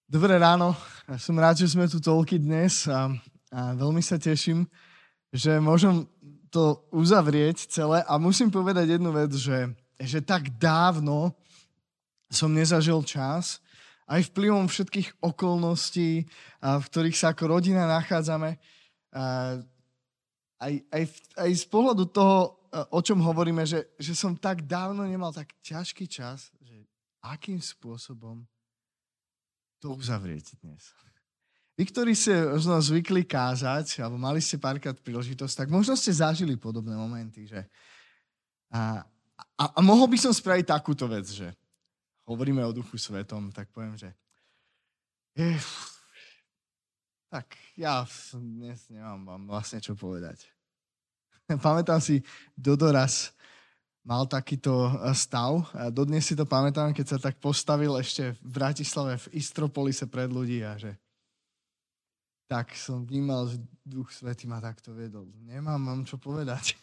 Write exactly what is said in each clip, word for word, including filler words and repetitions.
Dobré ráno, som rád, že sme tu toľky dnes a, a veľmi sa teším, že môžem to uzavrieť celé a musím povedať jednu vec, že, že tak dávno som nezažil čas, aj vplyvom všetkých okolností, a v ktorých sa ako rodina nachádzame, a aj, aj, aj z pohľadu toho, o čom hovoríme, že, že som tak dávno nemal tak ťažký čas, že akým spôsobom to uzavrieť dnes. Vy, ktorí ste možno zvykli kázať, alebo mali ste párkrát príležitosť, tak možno ste zažili podobné momenty, že a, a, a mohol by som spraviť takúto vec, že hovoríme o Duchu Svetom, tak poviem, že je, tak ja dnes nemám vám vlastne čo povedať. Pamätám si, Dodo raz mal takýto stav. A dodnes si to pamätám, keď sa tak postavil ešte v Bratislave v Istropolise pred ľudí a že tak som vnímal, že Duch Svätý ma takto viedol. Nemám vám čo povedať.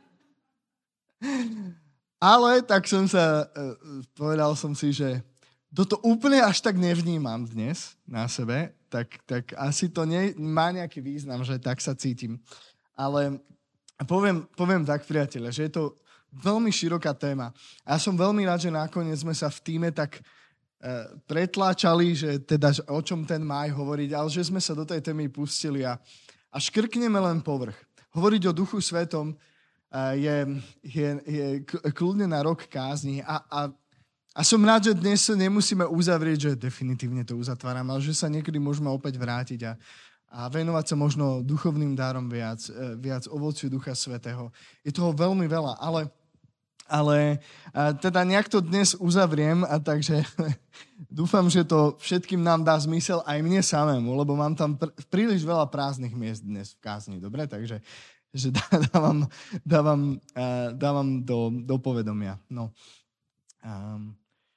Ale tak som sa, povedal som si, že toto úplne až tak nevnímam dnes na sebe, tak, tak asi to nie, má nejaký význam, že tak sa cítim. Ale poviem, poviem tak, priateľe, že je to veľmi široká téma. A ja som veľmi rád, že nakoniec sme sa v tíme tak e, pretláčali, že teda o čom ten máj hovoriť, ale že sme sa do tej témy pustili a, a škrkneme len povrch. Hovoriť o Duchu Svetom e, je, je, je kľudne na rok kázni a, a, a som rád, že dnes sa nemusíme uzavrieť, že definitívne to uzatváram, ale že sa niekedy môžeme opäť vrátiť a a venovať sa možno duchovným dárom viac, viac ovociu Ducha Svätého. Je toho veľmi veľa, ale, ale teda nejak to dnes uzavriem a takže dúfam, že to všetkým nám dá zmysel aj mne samému, lebo mám tam pr- príliš veľa prázdnych miest dnes v kázni, dobre? Takže že dávam, dávam, dávam do, do povedomia. No. Um.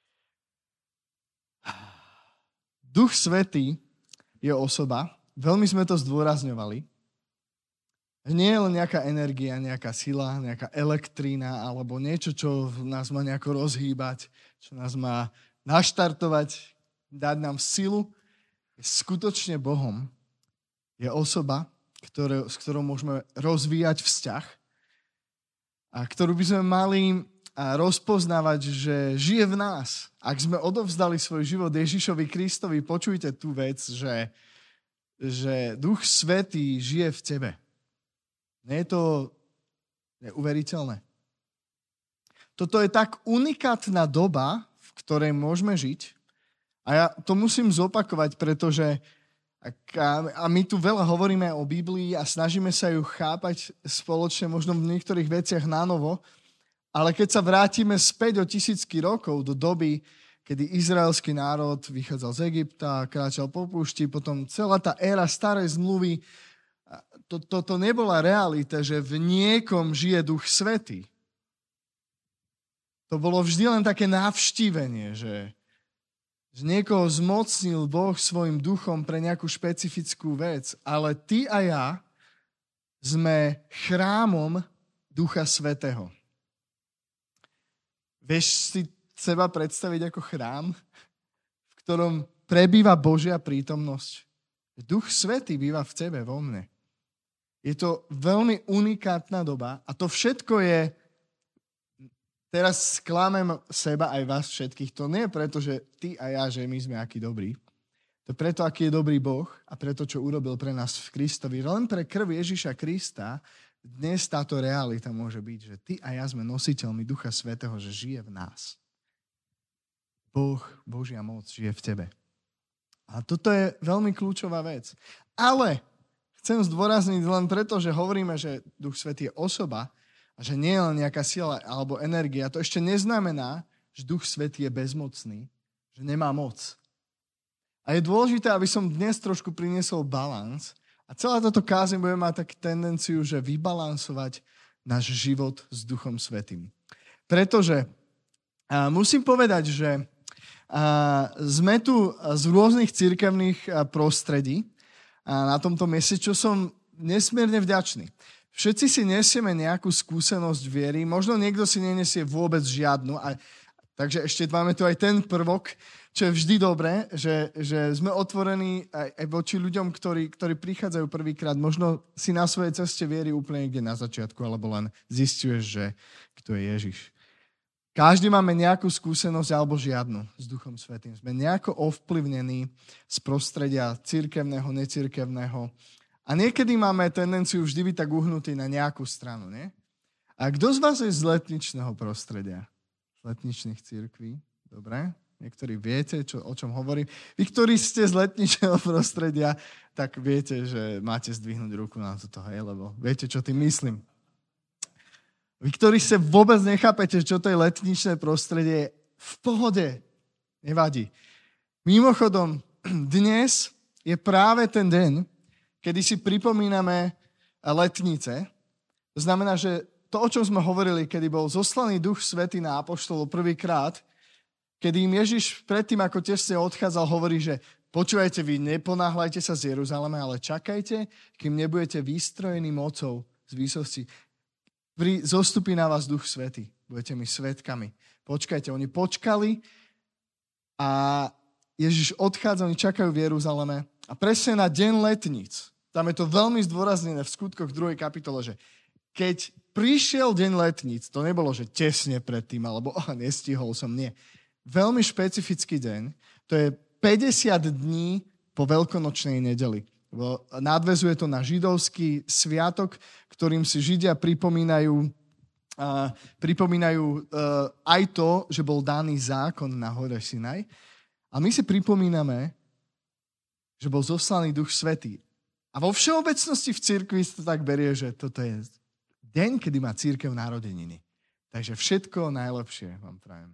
Duch Svätý je osoba. Veľmi sme to zdôrazňovali. Nie je len nejaká energia, nejaká sila, nejaká elektrína alebo niečo, čo nás má nejako rozhýbať, čo nás má naštartovať, dať nám silu. Je skutočne Bohom. Je osoba, ktoré, s ktorou môžeme rozvíjať vzťah a ktorú by sme mali rozpoznávať, že žije v nás. Ak sme odovzdali svoj život Ježišovi Kristovi, počujte tú vec, že že Duch Svätý žije v tebe. Nie je to neuveriteľné. Toto je tak unikátna doba, v ktorej môžeme žiť. A ja to musím zopakovať, pretože a my tu veľa hovoríme o Biblii a snažíme sa ju chápať spoločne, možno v niektorých veciach nánovo, ale keď sa vrátime späť o tisícky rokov do doby, kedy izraelský národ vychádzal z Egypta, kráčal po púšti, potom celá tá éra starej zmluvy, toto to, to nebola realita, že v niekom žije Duch Svätý. To bolo vždy len také navštívenie, že, že niekoho zmocnil Boh svojim duchom pre nejakú špecifickú vec, ale ty a ja sme chrámom Ducha Svätého. Vieš si seba predstaviť ako chrám, v ktorom prebýva Božia prítomnosť. Duch Svätý býva v tebe, vo mne. Je to veľmi unikátna doba a to všetko je, teraz sklamem seba aj vás všetkých, to nie je preto, že ty a ja, že my sme akí dobrí. To je preto, aký je dobrý Boh a preto, čo urobil pre nás v Kristovi. Len pre krv Ježiša Krista dnes táto realita môže byť, že ty a ja sme nositeľmi Ducha Svätého, že žije v nás. Boh, Božia moc žije v tebe. A toto je veľmi kľúčová vec. Ale chcem zdôrazniť len preto, že hovoríme, že Duch Svätý je osoba a že nie je len nejaká sila alebo energia. To ešte neznamená, že Duch Svätý je bezmocný, že nemá moc. A je dôležité, aby som dnes trošku priniesol balans a celá táto kázeň bude mať takú tendenciu, že vybalansovať náš život s Duchom Svätým. Pretože a musím povedať, že a sme tu z rôznych cirkevných prostredí a na tomto mieste, čo som nesmierne vďačný. Všetci si nesieme nejakú skúsenosť viery, možno niekto si nenesie vôbec žiadnu a Takže ešte máme tu aj ten prvok, čo je vždy dobré, že, že sme otvorení aj, aj voči ľuďom, ktorí, ktorí prichádzajú prvýkrát. Možno si na svojej ceste viery úplne niekde na začiatku, alebo len zisťuješ, že kto je Ježiš. Každý máme nejakú skúsenosť alebo žiadnu s Duchom Svätým. Sme nejako ovplyvnení z prostredia cirkevného, necirkevného. A niekedy máme tendenciu vždy byť tak uhnutý na nejakú stranu, nie? A kto z vás je z letničného prostredia? Z letničných cirkví? Dobre. Niektorí viete, čo, o čom hovorím. Vy, ktorí ste z letničného prostredia, tak viete, že máte zdvihnúť ruku na toto, hej, lebo viete, čo tým myslím. Vy, ktorí sa vôbec nechápete, čo to je letničné prostredie, v pohode. Nevadí. Mimochodom, dnes je práve ten deň, kedy si pripomíname letnice. To znamená, že to, o čom sme hovorili, kedy bol zoslaný Duch Svätý na apoštolov prvýkrát, kedy im Ježiš predtým, ako tesne odchádzal, hovorí, že počúvajte, vy neponáhľajte sa z Jeruzalema, ale čakajte, kým nebudete vystrojení mocou z výsosti. Pri, zostupí na vás Duch Svätý. Budete mi svedkami. Počkajte, oni počkali a Ježiš odchádza, oni čakajú v Jeruzaleme a presne na deň letníc, tam je to veľmi zdôraznené v skutkoch druhej kapitole, že keď prišiel deň letníc, to nebolo, že tesne predtým, alebo oh, nestihol som, nie. Veľmi špecifický deň, to je päťdesiat dní po veľkonočnej nedeli. Nadväzuje to na židovský sviatok, ktorým si Židia pripomínajú, uh, pripomínajú uh, aj to, že bol daný zákon na hore Sinaj. A my si pripomíname, že bol zoslaný Duch Svätý. A vo všeobecnosti v cirkvi to tak berie, že toto je deň, kedy má cirkev narodeniny. Takže všetko najlepšie vám prajem.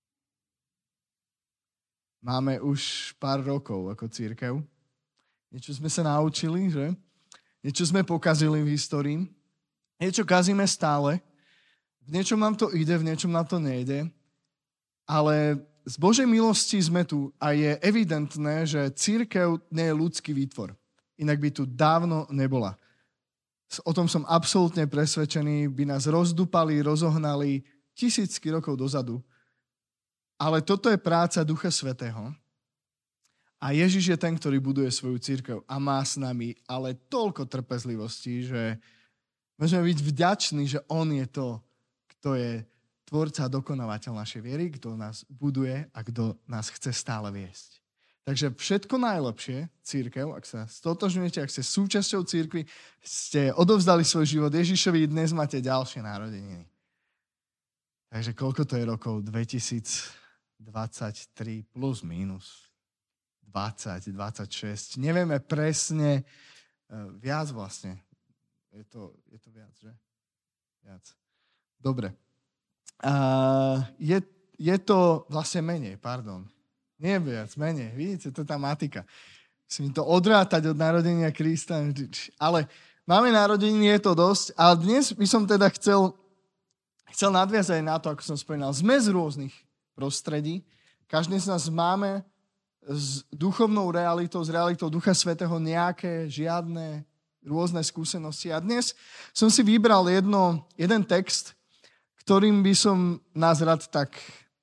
Máme už pár rokov ako cirkev. Niečo sme sa naučili, že? Niečo sme pokazili v histórii. Niečo kazíme stále. V niečom nám to ide, v niečom nám to nejde. Ale z Božej milosti sme tu a je evidentné, že cirkev nie je ľudský výtvor. Inak by tu dávno nebola. O tom som absolútne presvedčený, by nás rozdupali, rozohnali tisícky rokov dozadu. Ale toto je práca Ducha Svätého. A Ježiš je ten, ktorý buduje svoju cirkev a má s nami ale toľko trpezlivosti, že môžeme byť vďační, že on je to, kto je tvorca a dokonávateľ našej viery, kto nás buduje a kto nás chce stále viesť. Takže všetko najlepšie, cirkev, ak sa stotožňujete, ak ste súčasťou cirkvi, ste odovzdali svoj život Ježišovi, dnes máte ďalšie narodeniny. Takže koľko to je rokov? dvetisícdvadsaťtri plus minus dvadsať, dvadsaťšesť. Nevieme presne, viac vlastne. Je to, je to viac, že? Viac. Dobre. Uh, je, je to vlastne menej, pardon. Nie viac, menej. Vidíte, to je tá matika. Musím to odrátať od narodenia Krista. Ale máme narodeniny, je to dosť. Ale dnes by som teda chcel, chcel nadviazať na to, ako som spomínal. Sme z rôznych prostredí. Každý z nás máme s duchovnou realitou, s realitou Ducha Svätého nejaké, žiadne, rôzne skúsenosti. A dnes som si vybral jedno, jeden text, ktorým by som nás rád tak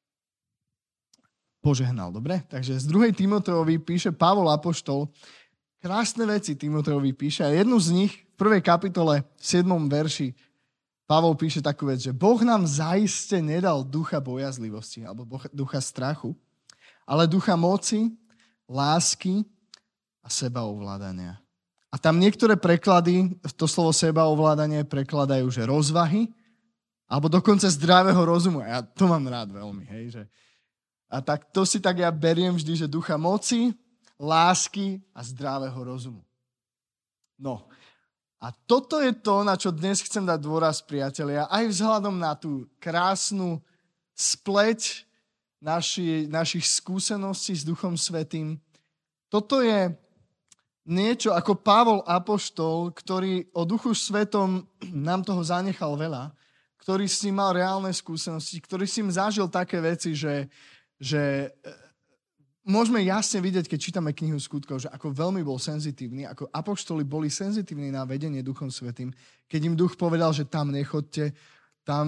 požehnal, dobre? Takže z druhej Timotejovi píše Pavol apoštol, krásne veci Timotejovi píše a jednu z nich v prvej kapitole, v siedmom verši, Pavol píše takú vec, že Boh nám zaiste nedal ducha bojazlivosti alebo ducha strachu, ale ducha moci, lásky a sebaovládania. A tam niektoré preklady, to slovo sebaovládanie prekladajú, že rozvahy, alebo dokonca zdravého rozumu. A ja to mám rád veľmi, hej, že a tak to si tak ja beriem vždy, že ducha moci, lásky a zdravého rozumu. No, a toto je to, na čo dnes chcem dať dôraz, priatelia, aj vzhľadom na tú krásnu spleť naši, našich skúseností s Duchom Svätým. Toto je niečo ako Pavol apoštol, ktorý o Duchu Svätom nám toho zanechal veľa, ktorý s ním mal reálne skúsenosti, ktorý s ním zažil také veci, že, že môžeme jasne vidieť, keď čítame knihu Skutkov, že ako veľmi bol senzitívny, ako apoštoli boli senzitívni na vedenie Duchom Svätým. Keď im Duch povedal, že tam nechodte, tam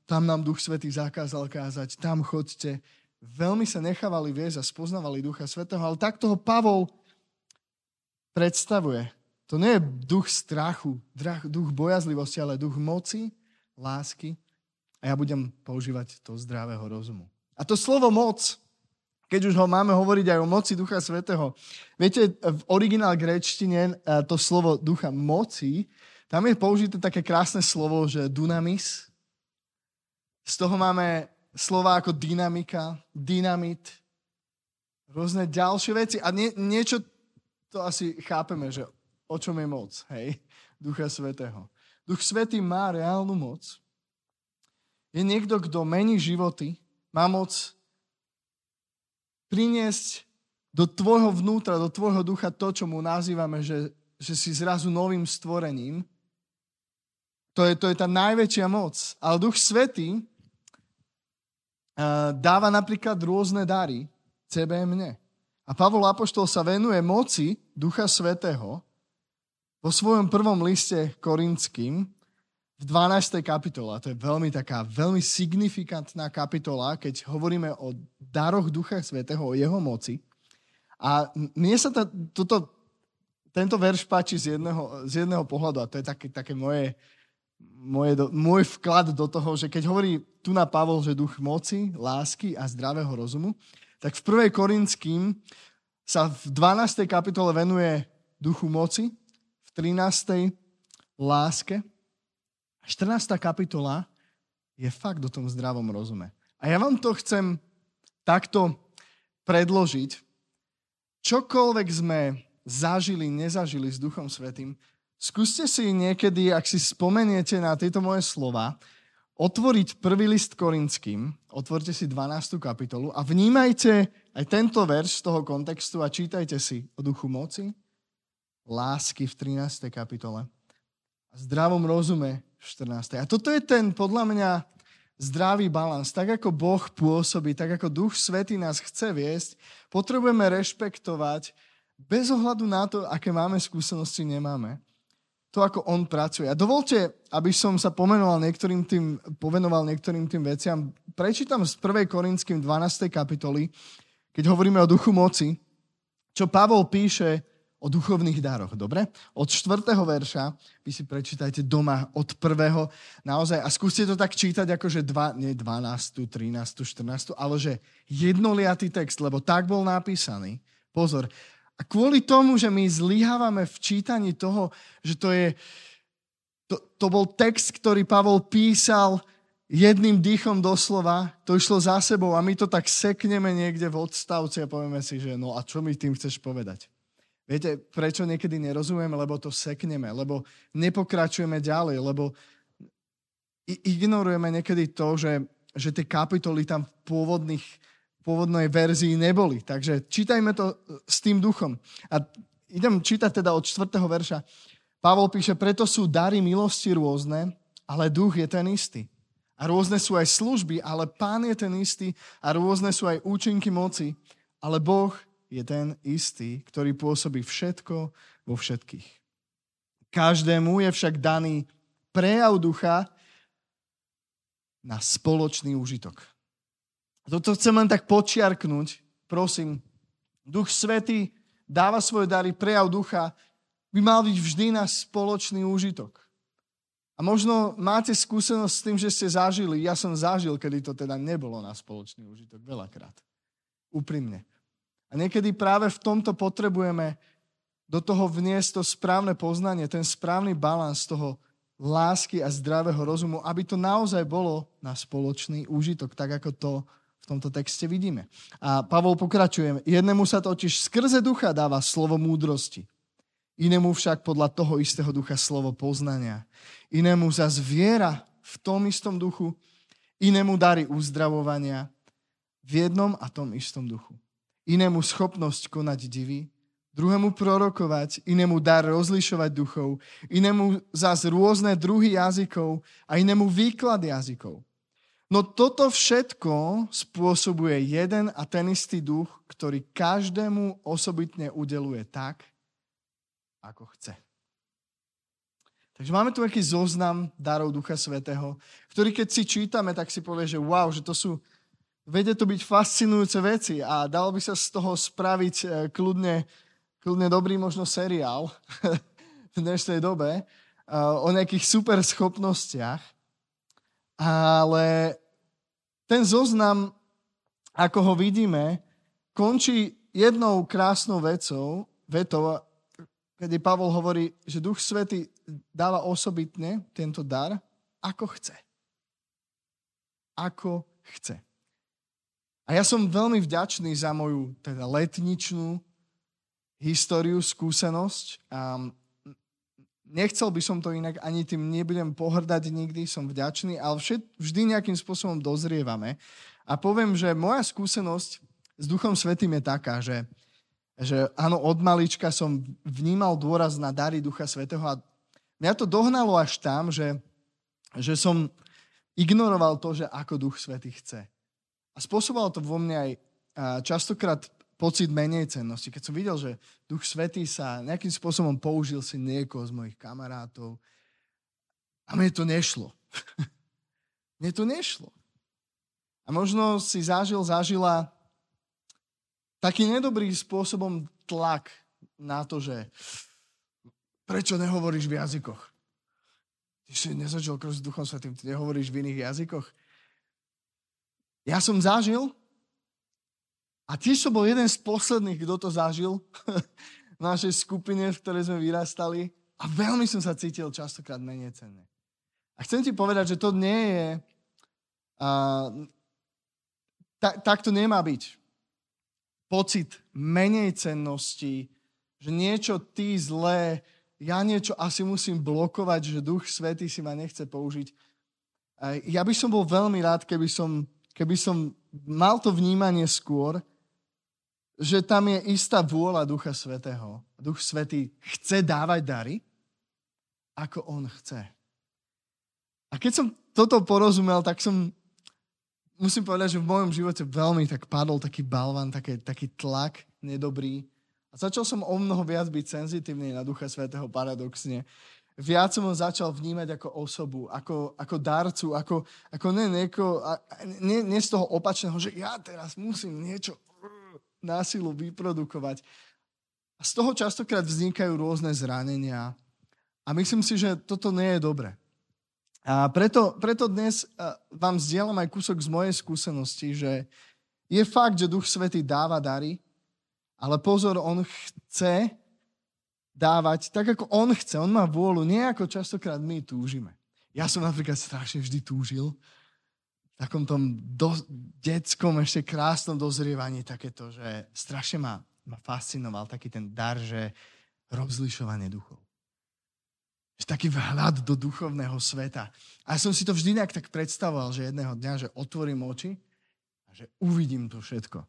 tam nám Duch Svätý zakázal kázať, tam choďte. Veľmi sa nechávali viesť a spoznávali Ducha Svätého, ale takto ho Pavol predstavuje. To nie je duch strachu, duch bojazlivosti, ale duch moci, lásky. A ja budem používať to zdravého rozumu. A to slovo moc, keď už ho máme hovoriť aj o moci Ducha Svätého. Viete, v originál gréčtine to slovo ducha moci, tam je použité také krásne slovo, že dunamis. Z toho máme slova ako dynamika, dynamit, rôzne ďalšie veci. A nie, niečo to asi chápeme, že o čom je moc, hej? Ducha Svätého. Duch Svätý má reálnu moc. Je niekto, kto mení životy, má moc priniesť do tvojho vnútra, do tvojho ducha to, čo mu nazývame, že, že si zrazu novým stvorením. To je, to je tá najväčšia moc. Ale Duch Svätý uh, dáva napríklad rôzne dary tebe a mne. A Pavol apoštol sa venuje moci Ducha Svätého vo svojom prvom liste Korinským v dvanástej kapitole. A to je veľmi taká, veľmi signifikantná kapitola, keď hovoríme o daroch Ducha Svätého, o jeho moci. A mne sa tá, toto, tento verš páči z jedného, z jedného pohľadu, a to je také, také moje, moje, môj vklad do toho, že keď hovorí tu na Pavol, že duch moci, lásky a zdravého rozumu, tak v prvej Korinským sa v dvanástej kapitole venuje duchu moci, v trinástej láske. štrnásta kapitola je fakt o tom zdravom rozume. A ja vám to chcem takto predložiť. Čokoľvek sme zažili, nezažili s Duchom Svätým, skúste si niekedy, ak si spomeniete na tieto moje slova, otvoriť prvý list Korinským, otvorte si dvanástu kapitolu a vnímajte aj tento verš z toho kontextu a čítajte si o duchu moci, lásky v trinástej kapitole a zdravom rozume v štrnástej. A toto je ten, podľa mňa, zdravý balans. Tak ako Boh pôsobí, tak ako Duch Svätý nás chce viesť, potrebujeme rešpektovať bez ohľadu na to, aké máme skúsenosti, nemáme. To, ako on pracuje. A dovolte, aby som sa pomenoval niektorým tým, povenoval niektorým tým veciam. Prečítam z prvej Korinským dvanástej kapitoly, keď hovoríme o duchu moci, čo Pavol píše o duchovných daroch, dobre? Od štvrtého verša, vy si prečítajte doma od prvého, naozaj, a skúste to tak čítať, akože dva, nie dvanástu, trinástu, štrnástu, ale že jednoliatý text, lebo tak bol napísaný. Pozor, a kvôli tomu, že my zlyhávame v čítaní toho, že to je, to, to bol text, ktorý Pavol písal jedným dýchom doslova, to išlo za sebou a my to tak sekneme niekde v odstavci a povieme si, že no a čo mi tým chceš povedať? Viete, prečo niekedy nerozumieme? Lebo to sekneme, lebo nepokračujeme ďalej, lebo ignorujeme niekedy to, že, že tie kapitoly tam v pôvodných pôvodnej verzii neboli. Takže čítajme to s tým duchom. A idem čítať teda od štvrtého verša. Pavol píše, preto sú dary milosti rôzne, ale duch je ten istý. A rôzne sú aj služby, ale Pán je ten istý. A rôzne sú aj účinky moci, ale Boh je ten istý, ktorý pôsobí všetko vo všetkých. Každému je však daný prejav ducha na spoločný úžitok. Toto chcem len tak počiarknúť. Prosím, Duch Svätý dáva svoje dary, prejav ducha by mal byť vždy na spoločný úžitok. A možno máte skúsenosť s tým, že ste zažili, ja som zažil, kedy to teda nebolo na spoločný úžitok, veľakrát. Úprimne. A niekedy práve v tomto potrebujeme do toho vniesť to správne poznanie, ten správny balans toho lásky a zdravého rozumu, aby to naozaj bolo na spoločný úžitok, tak ako to v tomto texte vidíme. A Pavol pokračuje. Jednému sa totiž skrze ducha dáva slovo múdrosti. Inému však podľa toho istého ducha slovo poznania. Inému zas viera v tom istom duchu. Inému dary uzdravovania v jednom a tom istom duchu. Inému schopnosť konať divy. Druhému prorokovať. Inému dar rozlišovať duchov. Inému zas rôzne druhy jazykov. A inému výklad jazykov. No toto všetko spôsobuje jeden a ten istý duch, ktorý každému osobitne udeluje tak, ako chce. Takže máme tu aký zoznam darov Ducha Svätého, ktorý keď si čítame, tak si povie, že wow, že to sú, vedia to byť fascinujúce veci a dalo by sa z toho spraviť kľudne, kľudne dobrý možno seriál v dnešnej dobe o nejakých super schopnostiach. Ale ten zoznam, ako ho vidíme, končí jednou krásnou vecou, vetou, kedy Pavol hovorí, že Duch Svätý dáva osobitne tento dar, ako chce. Ako chce. A ja som veľmi vďačný za moju teda letničnú históriu, skúsenosť. A nechcel by som to inak, ani tým nebudem pohrdať nikdy, som vďačný, ale všet, vždy nejakým spôsobom dozrievame. A poviem, že moja skúsenosť s Duchom Svätým je taká, že, že áno, od malička som vnímal dôraz na dary Ducha Svätého a mňa to dohnalo až tam, že, že som ignoroval to, že ako Duch Svätý chce. A spôsobovalo to vo mne aj častokrát pocit menej cennosti. Keď som videl, že Duch Svätý sa nejakým spôsobom použil si niekoho z mojich kamarátov a mne to nešlo. Mne to nešlo. A možno si zažil, zažila taký nedobrý spôsobom tlak na to, že prečo nehovoríš v jazykoch? Ty si nezažil krok s Duchom Svätým, ty nehovoríš v iných jazykoch. Ja som zažil a tiež som bol jeden z posledných, kto to zažil v našej skupine, v ktorej sme vyrastali a veľmi som sa cítil častokrát menej cenné. A chcem ti povedať, že to nie je... Uh, ta, tak to nemá byť. Pocit menej cennosti, že niečo ty zlé, ja niečo asi musím blokovať, že Duch Svätý si ma nechce použiť. Uh, ja by som bol veľmi rád, keby som, keby som mal to vnímanie skôr, že tam je istá vôľa Ducha Svätého. Duch Svätý chce dávať dary, ako on chce. A keď som toto porozumel, tak som, musím povedať, že v mojom živote veľmi tak padol taký balvan, taký, taký tlak nedobrý. A začal som o mnoho viac byť senzitívny na Ducha Svätého paradoxne. Viac som ho začal vnímať ako osobu, ako, ako darcu, ako, ako ne, nieko, nie, nie z toho opačného, že ja teraz musím niečo násilu vyprodukovať. A z toho častokrát vznikajú rôzne zranenia. A myslím si, že toto nie je dobre. A preto, preto dnes vám zdieľam aj kúsok z mojej skúsenosti, že je fakt, že Duch Svätý dáva dary, ale pozor, on chce dávať tak, ako on chce. On má vôľu, nie ako častokrát my túžime. Ja som napríklad strašne vždy túžil v takom tom do, detskom, ešte krásnom dozrievaní takéto, že strašne ma, ma fascinoval taký ten dar, že rozlišovanie duchov. Že taký vhľad do duchovného sveta. A ja som si to vždy nejak tak predstavoval, že jedného dňa, že otvorím oči a že uvidím to všetko.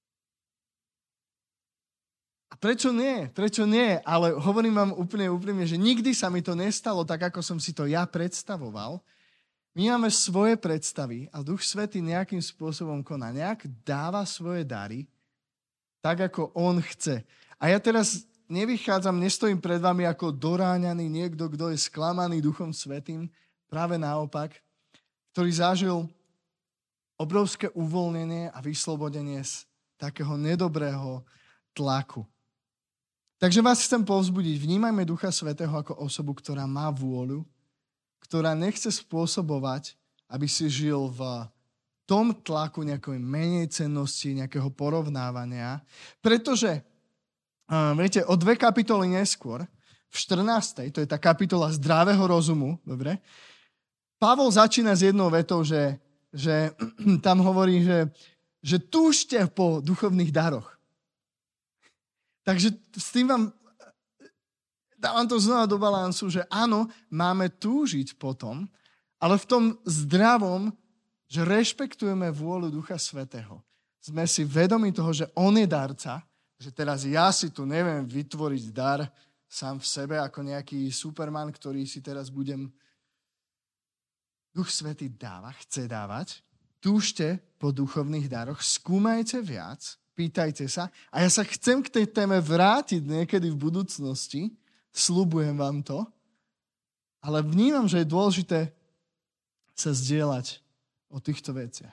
A prečo nie? Prečo nie? Ale hovorím vám úplne úprimne, že nikdy sa mi to nestalo tak, ako som si to ja predstavoval. My máme svoje predstavy a Duch Svätý nejakým spôsobom koná. Nejak dáva svoje dary tak, ako on chce. A ja teraz nevychádzam, nestojím pred vami ako doráňaný niekto, kto je sklamaný Duchom Svätým. Práve naopak, ktorý zažil obrovské uvoľnenie a vyslobodenie z takého nedobrého tlaku. Takže vás chcem povzbudiť. Vnímajme Ducha Svätého ako osobu, ktorá má vôľu, ktorá nechce spôsobovať, aby si žil v tom tlaku nejakej menej cennosti, nejakého porovnávania. Pretože, uh, viete, o dve kapitoly neskôr, v štrnástej, to je tá kapitola zdravého rozumu, dobre, Pavol začína s jednou vetou, že, že tam hovorí, že, že túžte po duchovných daroch. Takže s tým vám dávam to znova do balansu, že áno, máme túžiť potom, ale v tom zdravom, že rešpektujeme vôľu Ducha Svätého. Sme si vedomi toho, že on je darca, že teraz ja si tu neviem vytvoriť dar sám v sebe ako nejaký superman, ktorý si teraz budem... Duch Svätý dáva, chce dávať. Túžte po duchovných daroch, skúmajte viac, pýtajte sa. A ja sa chcem k tej téme vrátiť niekedy v budúcnosti. Sľubujem vám to. Ale vnímam, že je dôležité sa zdieľať o týchto veciach.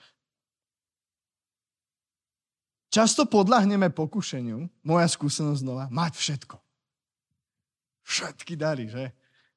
Často podľahneme pokušeniu, moja skúsenosť znova, mať všetko. Všetky dary, že?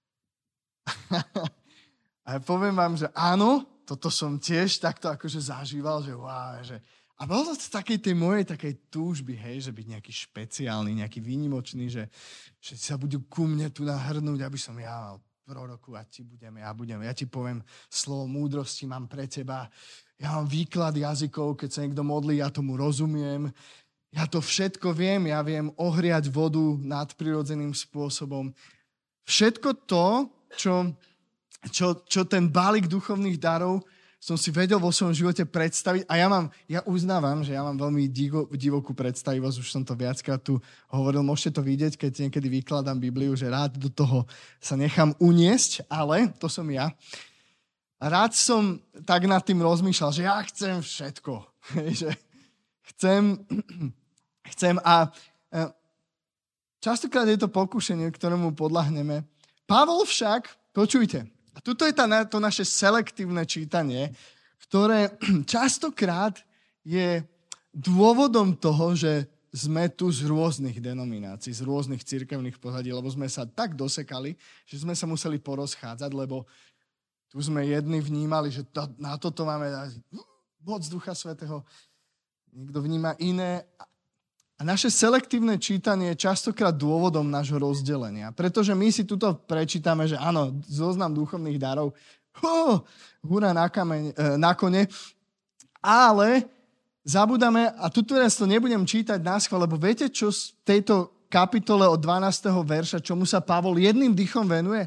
A ja poviem vám, že áno, toto som tiež takto akože zažíval, že wow, že... A bolo to z takej tej mojej takej túžby, hej, že byť nejaký špeciálny, nejaký výnimočný, že, že sa budú ku mne tu nahrnúť, aby som ja mal proroku a ti budem, ja budem, ja ti poviem slovo múdrosti, mám pre teba, ja mám výklad jazykov, keď sa niekto modlí, ja tomu rozumiem, ja to všetko viem, ja viem ohriať vodu nadprirodzeným spôsobom. Všetko to, čo, čo, čo ten balík duchovných darov som si vedel vo svojom živote predstaviť a ja mám, ja uznávam, že ja mám veľmi divo, divokú predstavivosť, už som to viackrát tu hovoril, môžete to vidieť, keď niekedy vykladám Bibliu, že rád do toho sa nechám uniesť, ale to som ja. A rád som tak nad tým rozmýšľal, že ja chcem všetko. že chcem, chcem a častokrát je to pokušenie, ktorému podľahneme. Pavol však, počujte, a tuto je tá, to naše selektívne čítanie, ktoré častokrát je dôvodom toho, že sme tu z rôznych denominácií, z rôznych cirkevných pohľadí, lebo sme sa tak dosekali, že sme sa museli porozchádzať, lebo tu sme jedni vnímali, že to, na toto máme moc Ducha Svätého, niekto vníma iné. A naše selektívne čítanie je častokrát dôvodom nášho rozdelenia. Pretože my si tuto prečítame, že áno, zoznam duchovných darov, ho, hurá na, kameň, na kone, ale zabudáme, a tu teraz to nebudem čítať náschvál, lebo viete, čo z tejto kapitole od dvanásteho verša, čomu sa Pavol jedným dýchom venuje?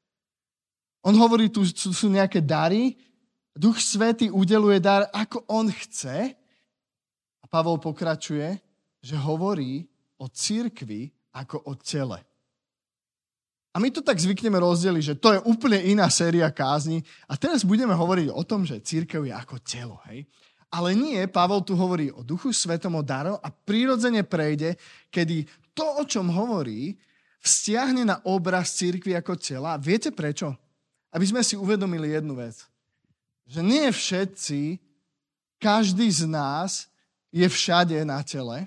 On hovorí, tu sú nejaké dary, Duch Svätý udeluje dar, ako on chce, a Pavol pokračuje, že hovorí o cirkvi ako o tele. A my to tak zvykneme rozdeliť, že to je úplne iná séria kázni a teraz budeme hovoriť o tom, že cirkev je ako telo. Hej? Ale nie, Pavol tu hovorí o Duchu Svätom, o daroch a prirodzene prejde, kedy to, o čom hovorí, vzťahne na obraz cirkvi ako tela. Viete prečo? Aby sme si uvedomili jednu vec. Že nie všetci, každý z nás je všade na tele.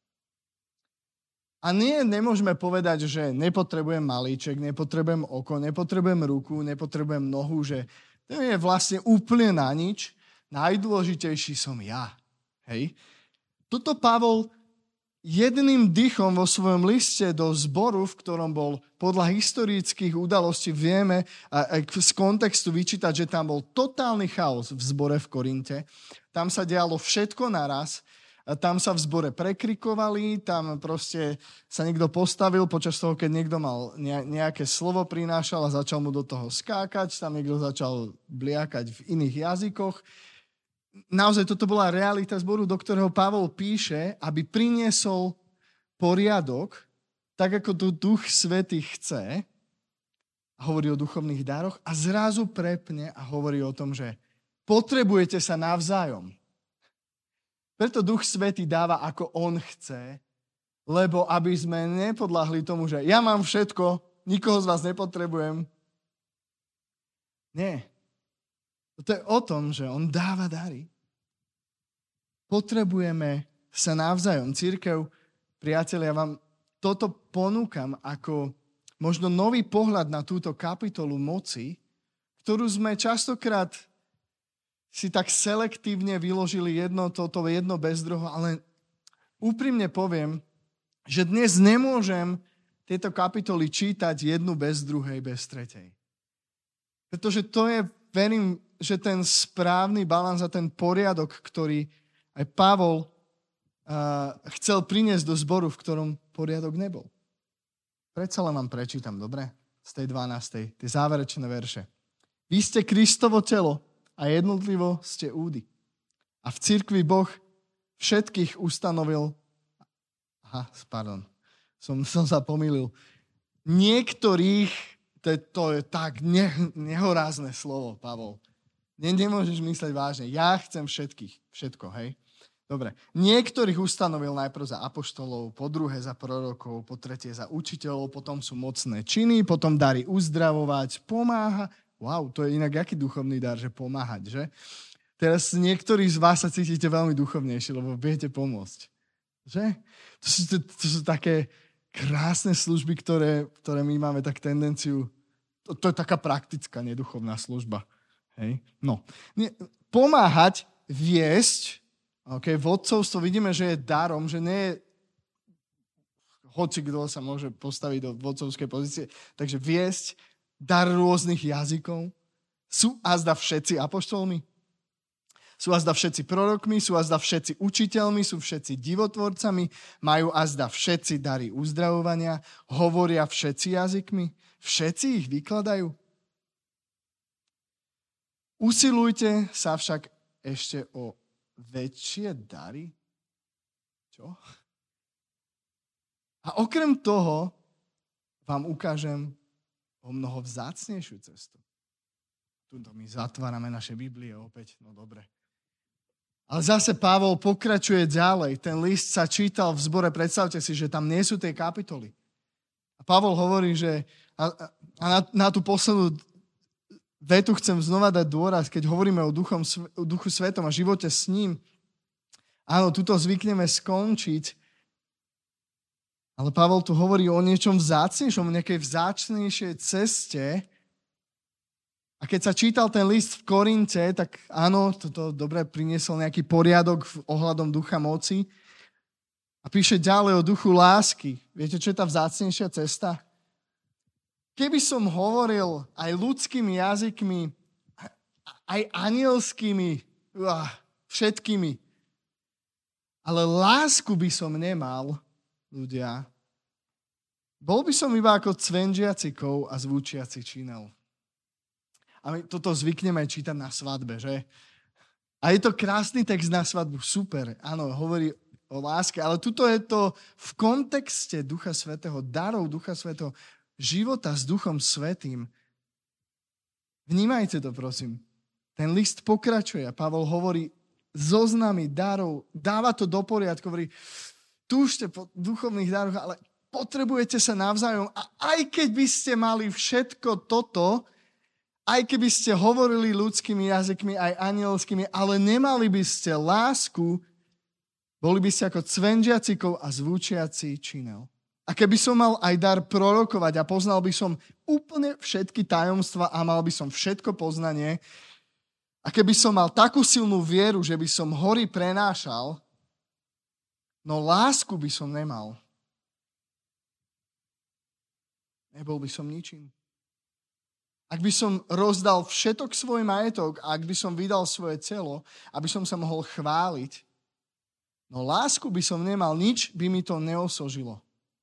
A nie, nemôžeme povedať, že nepotrebujem malíček, nepotrebujem oko, nepotrebujem ruku, nepotrebujem nohu, že to je vlastne úplne na nič. Najdôležitejší som ja. Hej? Toto Pavol jedným dychom vo svojom liste do zboru, v ktorom bol podľa historických udalostí, vieme a z kontextu vyčítať, že tam bol totálny chaos v zbore v Korinte. Tam sa dialo všetko naraz. Tam sa v zbore prekrikovali, tam proste sa niekto postavil počas toho, keď niekto mal nejaké slovo prinášal a začal mu do toho skákať, tam niekto začal bliakať v iných jazykoch. Naozaj toto bola realita zboru, do ktorého Pavol píše, aby priniesol poriadok, tak ako tu Duch Svätý chce, a hovorí o duchovných daroch a zrazu prepne a hovorí o tom, že potrebujete sa navzájom. Preto Duch Svätý dáva, ako on chce, lebo aby sme nepodľahli tomu, že ja mám všetko, nikoho z vás nepotrebujem. Nie. To je o tom, že on dáva dary. Potrebujeme sa navzájom. Cirkev, priatelia, ja vám toto ponúkam ako možno nový pohľad na túto kapitolu moci, ktorú sme častokrát si tak selektívne vyložili jedno toto, jedno bez druhého, ale úprimne poviem, že dnes nemôžem tieto kapitoly čítať jednu bez druhej, bez tretej. Pretože to je, verím, že ten správny balans a ten poriadok, ktorý aj Pavol uh, chcel priniesť do zboru, v ktorom poriadok nebol. Predsa len vám prečítam, dobre? Z tej dvanástej, tie záverečné verše. Vy ste Kristovo telo, a jednotlivo ste údy. A v cirkvi Boh všetkých ustanovil... Aha, pardon, som, som sa pomýlil. Niektorých, to je, to je tak ne, nehorázne slovo, Pavol. Ne, nemôžeš mysleť vážne. Ja chcem všetkých, všetko, hej. Dobre. Niektorých ustanovil najprv za apoštolov, po druhé za prorokov, po tretie za učiteľov, potom sú mocné činy, potom dary uzdravovať, pomáha. Wow, to je inak aký duchovný dar, že pomáhať, že? Teraz niektorí z vás sa cítite veľmi duchovnejší, lebo viete pomôcť. Že? To sú, to, to sú také krásne služby, ktoré, ktoré my máme tak tendenciu. To, to je taká praktická, neduchovná služba. Hej? No. Nie, pomáhať, viesť, okay, vodcovstvo vidíme, že je darom, že nie je hoci kto sa môže postaviť do vodcovskej pozície. Takže viesť, dar rôznych jazykov. Sú azda všetci apoštolmi? Sú azda všetci prorokmi? Sú azda všetci učiteľmi? Sú všetci divotvorcami? Majú azda všetci dary uzdravovania? Hovoria všetci jazykmi? Všetci ich vykladajú? Usilujte sa však ešte o väčšie dary? Čo? A okrem toho vám ukážem o mnoho vzácnejšiu cestu. Tuto my zatvárame naše Biblie opäť, no dobre. Ale zase Pavol pokračuje ďalej. Ten list sa čítal v zbore, predstavte si, že tam nie sú tie kapitoly. A Pavol hovorí, že a, a na, na tú poslednú vetu chcem znova dať dôraz, keď hovoríme o, duchom, o Duchu Svetom a živote s ním. Áno, tuto zvykneme skončiť, ale Pavol tu hovorí o niečom vzácnejšom, o nejakej vzácnejšej ceste. A keď sa čítal ten list v Korinte, tak áno, toto dobre priniesol nejaký poriadok ohľadom ducha moci. A píše ďalej o duchu lásky. Viete, čo je tá vzácnejšia cesta? Keby som hovoril aj ľudskými jazykmi, aj anielskými, všetkými, ale lásku by som nemal, ľudia, bol by som iba ako cvenžiaci kov a zvúčiaci činel. A my toto zvykneme čítať na svadbe, že? A je to krásny text na svadbu, super, áno, hovorí o láske, ale tuto je to v kontexte Ducha Svätého, darov Ducha Svätého, života s Duchom Svätým. Vnímajte to, prosím. Ten list pokračuje a Pavol hovorí zoznamy darov, dáva to do poriadku, hovorí, túžte po duchovných daroch, ale potrebujete sa navzájom a aj keď by ste mali všetko toto, aj keby ste hovorili ľudskými jazykmi, aj anielskými, ale nemali by ste lásku, boli by ste ako cvenžiacikov a zvúčiaci činel. A keby som mal aj dar prorokovať a poznal by som úplne všetky tajomstva a mal by som všetko poznanie, a keby som mal takú silnú vieru, že by som hory prenášal, no lásku by som nemal. Nebol by som ničím. Ak by som rozdal všetok svoj majetok, ak by som vydal svoje telo, aby som sa mohol chváliť, no lásku by som nemal, nič by mi to neosožilo.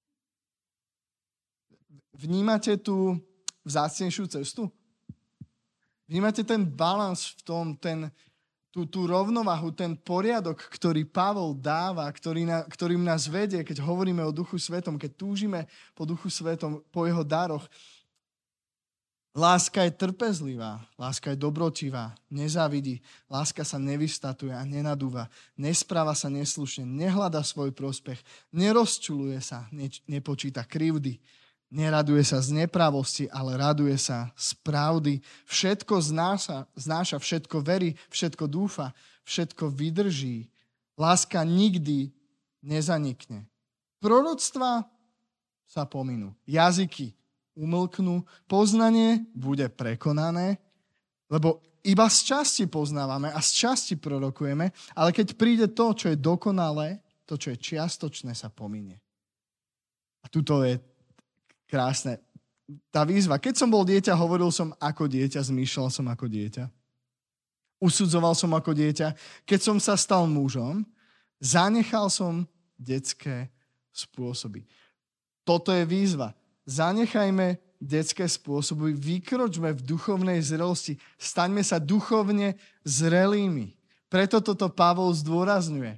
Vnímate tú vzácnejšiu cestu? Vnímate ten balans v tom, ten, tú, tú rovnovahu, ten poriadok, ktorý Pavol dáva, ktorý na, ktorým nás vedie, keď hovoríme o Duchu Svetom, keď túžime po Duchu Svetom, po jeho daroch. Láska je trpezlivá, láska je dobrotivá, nezávidí, láska sa nevystatuje a nenadúva, nespráva sa neslušne, nehľada svoj prospech, nerozčuluje sa, ne, nepočíta krivdy, neraduje sa z nepravosti, ale raduje sa z pravdy. Všetko znáša, znáša, všetko verí, všetko dúfa, všetko vydrží. Láska nikdy nezanikne. Proroctva sa pominú. Jazyky umlknú. Poznanie bude prekonané, lebo iba z časti poznávame a z časti prorokujeme, ale keď príde to, čo je dokonalé, to, čo je čiastočné, sa pominie. A tuto je krásne. Tá výzva. Keď som bol dieťa, hovoril som ako dieťa, zmýšľal som ako dieťa. Usudzoval som ako dieťa. Keď som sa stal mužom, zanechal som detské spôsoby. Toto je výzva. Zanechajme detské spôsoby, vykročme v duchovnej zrelosti, staňme sa duchovne zrelými. Preto toto Pavol zdôrazňuje.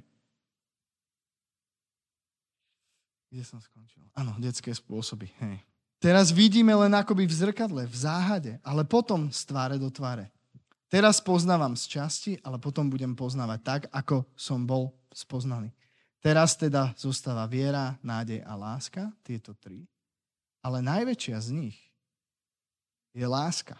Kde som skončil? Áno, detské spôsoby. Hej. Teraz vidíme len akoby v zrkadle, v záhade, ale potom z tváre do tváre. Teraz poznávam z časti, ale potom budem poznávať tak, ako som bol v spoznali. Teraz teda zostáva viera, nádej a láska, tieto tri. Ale najväčšia z nich je láska.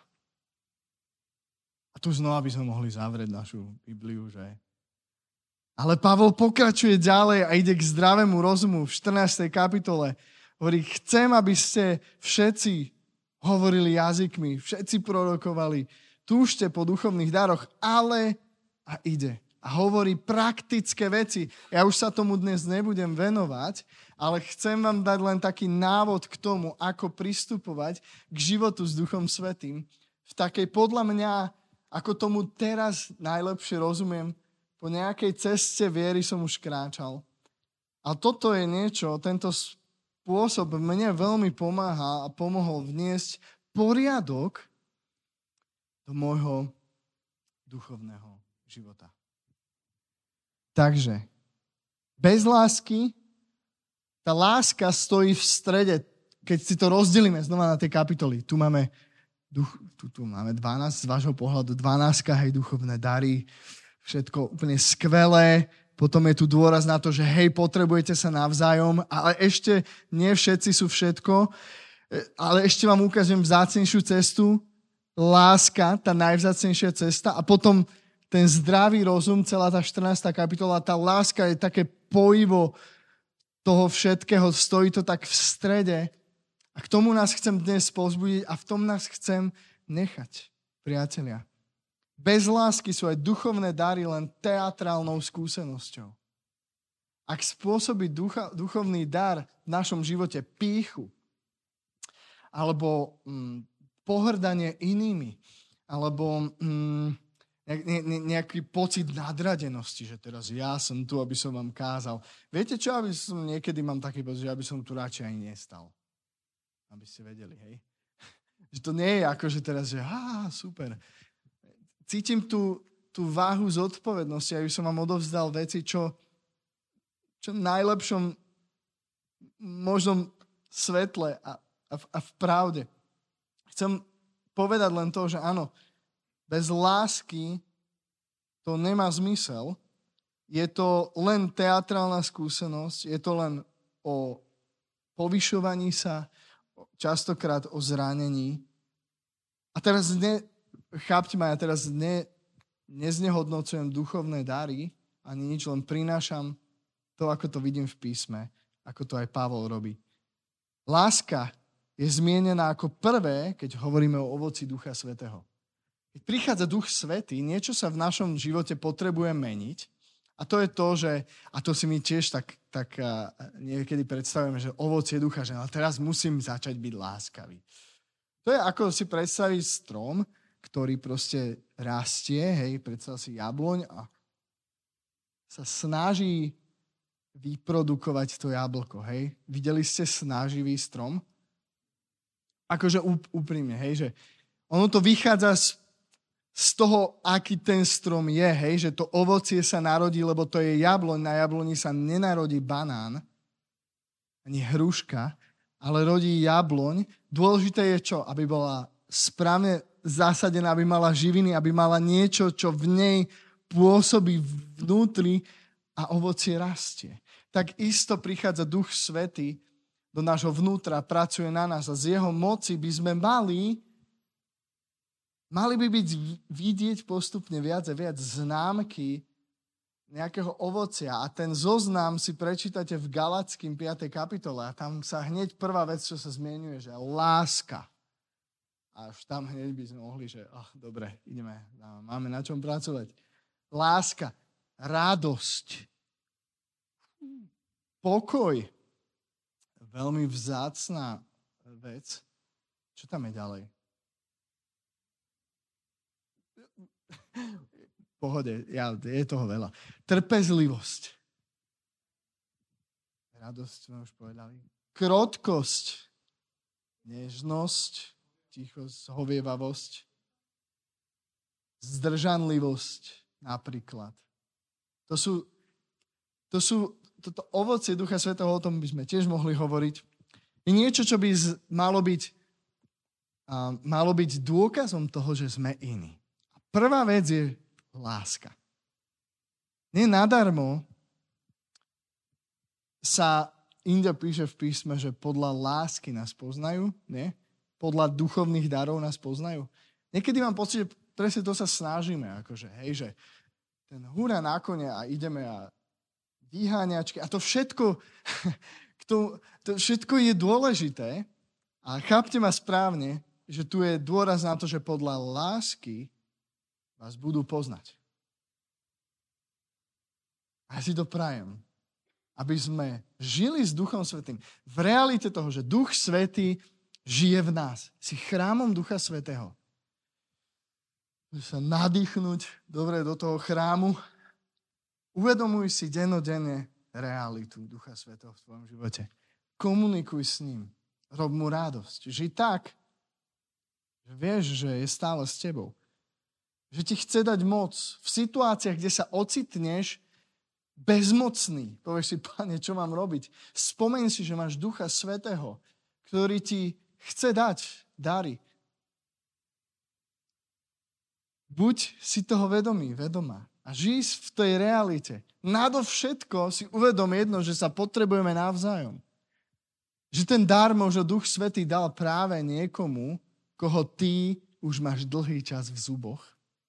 A tu znova by sme mohli zavrieť našu Bibliu, že? Ale Pavol pokračuje ďalej a ide k zdravému rozumu v štrnástej kapitole. Hovorí, chcem, aby ste všetci hovorili jazykmi, všetci prorokovali, túžte po duchovných daroch, ale a ide. A hovorí praktické veci. Ja už sa tomu dnes nebudem venovať, ale chcem vám dať len taký návod k tomu, ako pristupovať k životu s Duchom Svätým. V takej, podľa mňa, ako tomu teraz najlepšie rozumiem, po nejakej ceste viery som už kráčal. A toto je niečo, tento spôsob mne veľmi pomáha a pomohol vniesť poriadok do môjho duchovného života. Takže, bez lásky, tá láska stojí v strede, keď si to rozdelíme znova na tie kapitoly. Tu máme, duch, tu, tu máme dvanásť, z vášho pohľadu dvanástka, hej, duchovné dary, všetko úplne skvelé. Potom je tu dôraz na to, že hej, potrebujete sa navzájom, ale ešte nie všetci sú všetko. Ale ešte vám ukážem vzácnejšiu cestu. Láska, tá najvzácnejšia cesta. A potom ten zdravý rozum, celá tá štrnásta kapitola, tá láska je také pojivo toho všetkého, stojí to tak v strede. A k tomu nás chcem dnes povzbudiť a v tom nás chcem nechať, priatelia. Bez lásky sú aj duchovné dary len teatrálnou skúsenosťou. Ak spôsobí ducha, duchovný dar v našom živote pýchu, alebo mm, pohrdanie inými, alebo mm, ne, ne, nejaký pocit nadradenosti, že teraz ja som tu, aby som vám kázal. Viete čo, aby som niekedy mám taký pocit, že aby som tu radšej ani nestal. Aby ste vedeli, hej? Že to nie je ako, že teraz, že á, super. Cítim tú, tú váhu zodpovednosti, aby som vám odovzdal veci, čo, čo v najlepšom možnom svetle a, a, a v pravde. Chcem povedať len to, že áno, bez lásky to nemá zmysel. Je to len teatrálna skúsenosť, je to len o povyšovaní sa, častokrát o zranení. A teraz ne, chápte ma, ja teraz ne, neznehodnocujem duchovné dary, ani nič, len prinášam to, ako to vidím v písme, ako to aj Pavol robí. Láska je zmienená ako prvé, keď hovoríme o ovoci Ducha Svätého. Keď prichádza Duch Svätý, niečo sa v našom živote potrebuje meniť. A to je to, že, a to si my tiež tak, tak uh, niekedy predstavujeme, že ovocie ducha, že no, teraz musím začať byť láskavý. To je ako si predstaviť strom, ktorý proste rastie, hej, predstav si jabloň a sa snaží vyprodukovať to jablko, hej. Videli ste snaživý strom? Akože úprimne, hej, že ono to vychádza z z toho, aký ten strom je, hej, že to ovocie sa narodí, lebo to je jabloň, na jabloni sa nenarodí banán, ani hruška, ale rodí jabloň. Dôležité je čo? Aby bola správne zasadená, aby mala živiny, aby mala niečo, čo v nej pôsobí vnútri a ovocie rastie. Tak isto prichádza Duch Svätý do nášho vnútra, pracuje na nás a z jeho moci by sme mali Mali by byť vidieť postupne viac a viac známky nejakého ovocia. A ten zoznam si prečítate v Galatským piatej kapitole. A tam sa hneď prvá vec, čo sa zmieňuje, že láska. A už tam hneď by sme mohli, že oh, dobre, ideme, máme na čom pracovať. Láska, radosť, pokoj. Veľmi vzácna vec. Čo tam je ďalej? Pohode, ja, je toho veľa. Trpezlivosť. Radosť sme už povedali. Krotkosť. Nežnosť. Tichosť, hovievavosť. Zdržanlivosť napríklad. To sú, to sú toto ovocie Ducha Svätého, o tom by sme tiež mohli hovoriť. Je niečo, čo by malo byť, uh, malo byť dôkazom toho, že sme iní. Prvá vec je láska. Nie nadarmo sa inde píše v písme, že podľa lásky nás poznajú, nie? Podľa duchovných darov nás poznajú. Niekedy mám pocit, že presne to sa snažíme, akože, hej, že ten húra na kone a ideme a vyháňačky a to všetko, to, to všetko je dôležité a chápte ma správne, že tu je dôraz na to, že podľa lásky vás budú poznať. A ja si to prajem, aby sme žili s Duchom Svätým v realite toho, že Duch Svätý žije v nás. Si chrámom Ducha Svätého. Môžeš sa nadýchnuť dobre do toho chrámu. Uvedomuj si dennodenne realitu Ducha Svätého v tvojom živote. Komunikuj s ním. Rob mu radosť. Žij tak, že vieš, že je stále s tebou. Že ti chce dať moc v situáciách, kde sa ocitneš bezmocný. Povieš si, Pane, čo mám robiť? Spomeň si, že máš Ducha Svätého, ktorý ti chce dať dary. Buď si toho vedomý, vedomá a žij v tej realite. Nadovšetko si uvedom jedno, že sa potrebujeme navzájom. Že ten dar možno Duch Svätý dal práve niekomu, koho ty už máš dlhý čas v zuboch.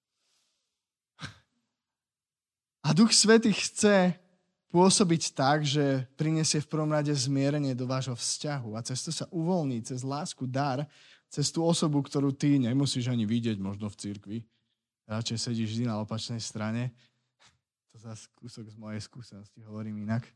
A Duch Svätý chce pôsobiť tak, že prinesie v prvom rade zmierenie do vášho vzťahu a cez to sa uvoľní, cez lásku, dar, cez tú osobu, ktorú ty nemusíš ani vidieť možno v cirkvi. Radšej sedíš vždy na opačnej strane. To zase kúsok z mojej skúsenosti, hovorím inak.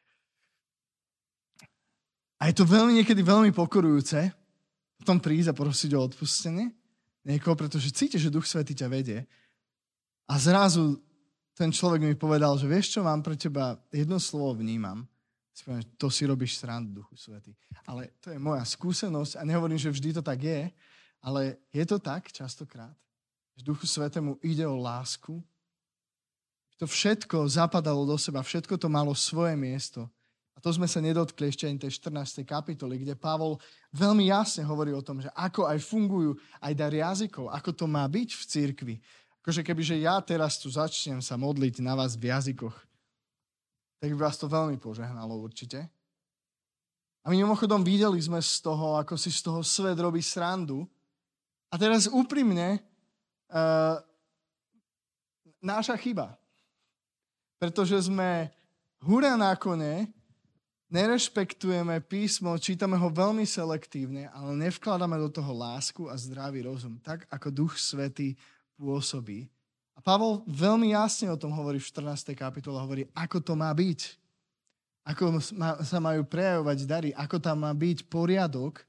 A je to veľmi niekedy veľmi pokorujúce potom prísť a prosiť o odpustenie niekoho, pretože cítiš, že Duch Svätý ťa vedie. A zrazu ten človek mi povedal, že vieš čo, mám pre teba jedno slovo vnímam. To si robíš srandu, Duchu Svätý. Ale to je moja skúsenosť a nehovorím, že vždy to tak je, ale je to tak častokrát, že Duchu Svätému ide o lásku. To všetko zapadalo do seba, všetko to malo svoje miesto. A to sme sa nedotkli ešte ani tej štrnástej kapitoly, kde Pavol veľmi jasne hovorí o tom, že ako aj fungujú aj dar jazykov, ako to má byť v cirkvi. Akože kebyže ja teraz tu začnem sa modliť na vás v jazykoch, tak by vás to veľmi požehnalo určite. A my mimochodom videli sme z toho, ako si z toho svet robí srandu. A teraz úprimne, uh, náša chyba. Pretože sme húra na kone, nerešpektujeme písmo, čítame ho veľmi selektívne, ale nevkladáme do toho lásku a zdravý rozum, tak ako Duch Svätý pôsobí. A Pavol veľmi jasne o tom hovorí v štrnástej kapitole, hovorí, ako to má byť. Ako sa majú prejavovať dary, ako tam má byť poriadok.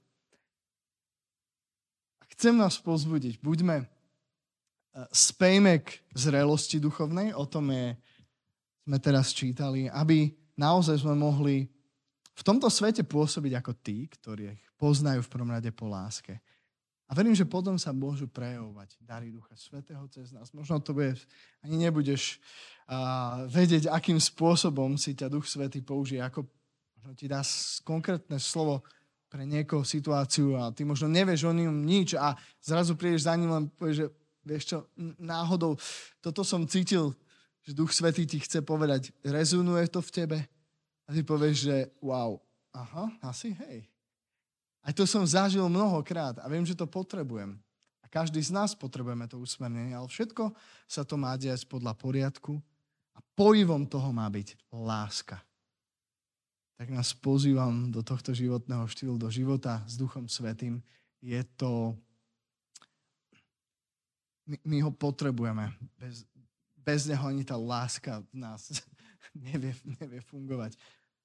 A chcem nás povzbudiť, buďme, spejme k zrelosti duchovnej, o tom je, sme teraz čítali, aby naozaj sme mohli v tomto svete pôsobiť ako tí, ktorí ich poznajú v prvom rade po láske. A verím, že potom sa môžu prejavovať dary Ducha Svätého cez nás. Možno to bude, ani nebudeš uh, vedieť, akým spôsobom si ťa Duch Svätý použije, ako možno ti dá konkrétne slovo pre niekoho situáciu a ty možno nevieš o ňom nič a zrazu prídeš za ním len povieš, že vieš čo, náhodou toto som cítil, že Duch Svätý ti chce povedať, rezonuje to v tebe? A ty povieš, že wow, aha, asi hej. Aj to som zažil mnohokrát a viem, že to potrebujem. A každý z nás potrebujeme to usmernenie, ale všetko sa to má diať podľa poriadku a pojivom toho má byť láska. Tak nás pozývam do tohto životného štýlu, do života s Duchom Svätým. Je to... My, my ho potrebujeme. Bez, bez neho ani tá láska v nás nevie, nevie fungovať.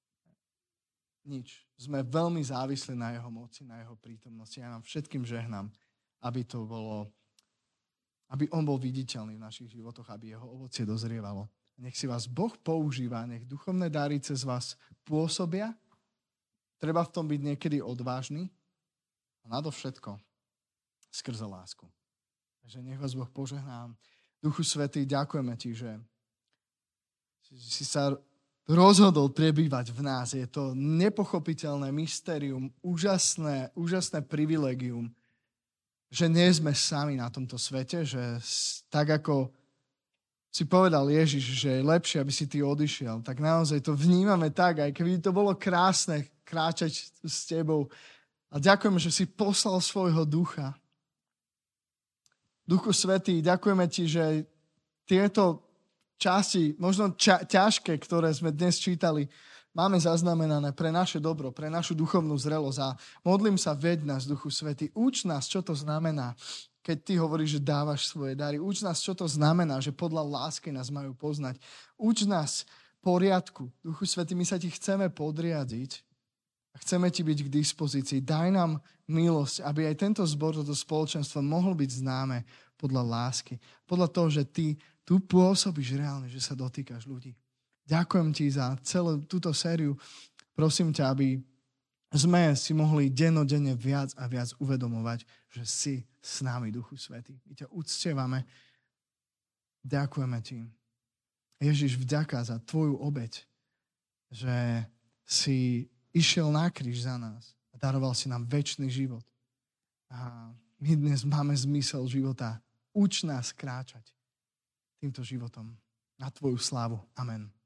Nič. Sme veľmi závislí na jeho moci, na jeho prítomnosti. Ja nám všetkým žehnám, aby to bolo, aby on bol viditeľný v našich životoch, aby jeho ovocie dozrievalo. Nech si vás Boh používa, nech duchovné dary cez vás pôsobia. Treba v tom byť niekedy odvážny a nadovšetko skrze lásku. Takže nech vás Boh požehná. Duchu Svätý, ďakujeme ti, že si sa rozhodol prebývať v nás. Je to nepochopiteľné mystérium, úžasné, úžasné privilegium, že nie sme sami na tomto svete, že tak ako si povedal Ježiš, že je lepšie, aby si ty odišiel, tak naozaj to vnímame tak, aj keby to bolo krásne kráčať s tebou. A ďakujeme, že si poslal svojho ducha. Duchu Svätý, ďakujeme ti, že tieto časti, možno ča- ťažké, ktoré sme dnes čítali, máme zaznamenané pre naše dobro, pre našu duchovnú zrelosť. A modlím sa, veď nás, Duchu Svätý. Uč nás, čo to znamená, keď ty hovoríš, že dávaš svoje dary. Uč nás, čo to znamená, že podľa lásky nás majú poznať. Uč nás poriadku. Duchu Svätý, my sa ti chceme podriadiť a chceme ti byť k dispozícii. Daj nám milosť, aby aj tento zbor, toto spoločenstvo mohlo byť známe podľa lásky. Podľa toho, že ty tu pôsobíš reálne, že sa dotýkaš ľudí. Ďakujem ti za celú túto sériu. Prosím ťa, aby sme si mohli dennodenne viac a viac uvedomovať, že si s nami, Duchu Svätý. My ťa uctievame. Ďakujeme ti. Ježiš, vďaka za tvoju obeť, že si išiel na kríž za nás a daroval si nám večný život. A my dnes máme zmysel života. Uč nás kráčať týmto životom na tvoju slávu. Amen.